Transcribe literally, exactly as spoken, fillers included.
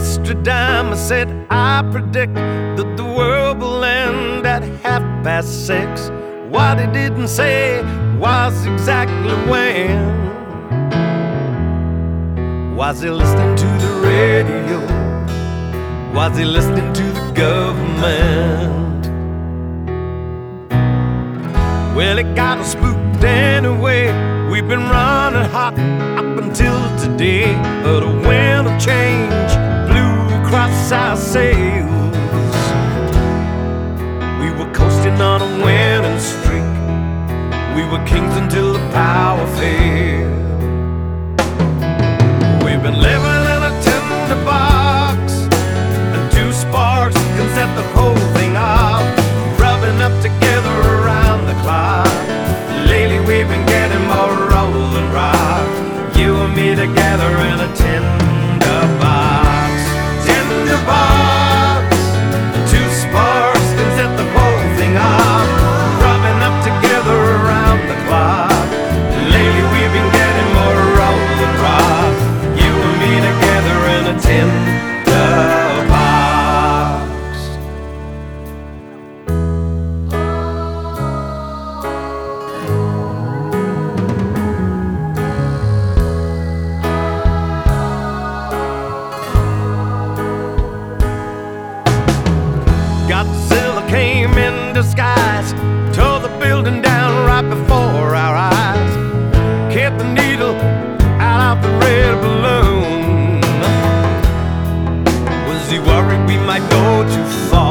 Nostradamus said, I predict that the world will end at half past six. What he didn't say was exactly when. Was he listening to the radio? Was he listening to the government? Well, it got us spooked anyway. We've been running hot up until today, but a wind of change blew across our sails. We were coasting on a winning streak. We were kings until the power failed. We've been living in a tinderbox, and two sparks can set the whole thing off, rubbing up together around the clock. Lately we've been getting more rolling rock, you and me together in a tinderbox. Tinderbox, two sparks can set the whole thing off, rubbing up together around the clock. Lately we've been getting more rolling rock, you and me together in a tinderbox. Godzilla came in disguise, tore the building down right before our eyes, kept the needle out of the red balloon. Was he worried we might go too far?